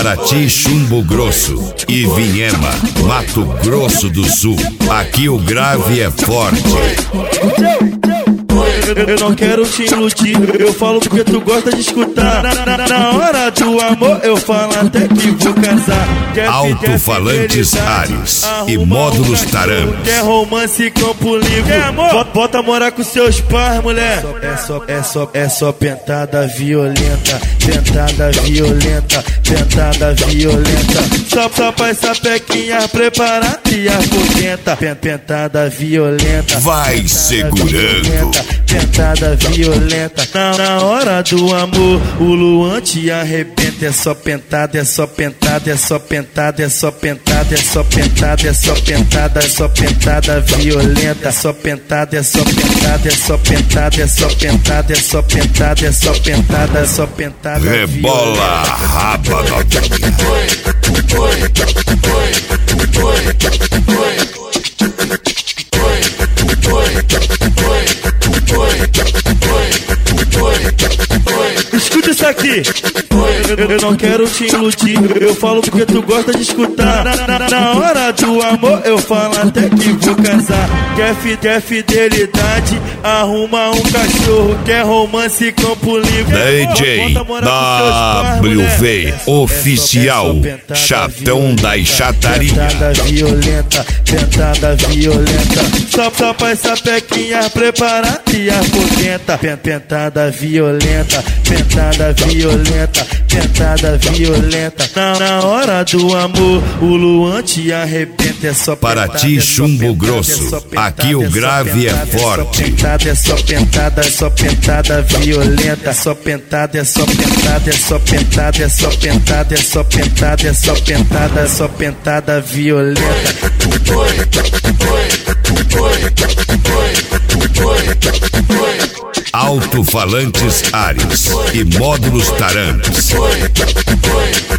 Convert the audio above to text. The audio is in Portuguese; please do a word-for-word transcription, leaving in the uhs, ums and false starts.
Paraty, Chumbo Grosso e Vinhema, Mato Grosso do Sul. Aqui o grave é forte. Eu não quero te iludir, eu falo porque tu gosta de escutar. Na, na, na hora do amor eu falo até que vou casar. Alto-falantes Ares e módulos Taram. Quer romance campo livre, amor? Bota morar com seus pais, mulher. É só, é só, é só pentada violenta, pentada violenta, pentada violenta. Só, só pra essa pequinha preparada e afoguenta. Pentada violenta. Vai segurando. Pentada violenta, na, na hora do amor o Luan te arrebenta. É só pentada, é só pentada, é só pentada, é só pentada, é só pentada, é só pentada, é só pentada violenta. É só pentada, é só pentada, é só pentada, é só pentada, é só pentada, é só pentada, é só pentada. Rebola a raba novinha. Escuta isso aqui. Eu não quero te iludir, eu falo porque tu gosta de escutar. Na, na, na hora do amor eu falo até que vou casar. Quer, fi, quer fidelidade, arruma um cachorro. Quer romance campo livre, D J W V Oficial, chatão das chataria. Pentada violenta, pentada violenta. Só, só pra essa pequinha preparada e afoguenta. Pentada violenta, pentada violenta, pentada violenta. Na, na hora do amor o Luan te arrebenta. É só Paraty, Chumbo Grosso. Aqui o grave é forte. É só pentada, é só pentada violenta. É só pentada, é só pentada, é só pentada, é só pentada, é só pentada, é só pentada, é só pentada violenta. Alto-falantes Ares e módulos Taram.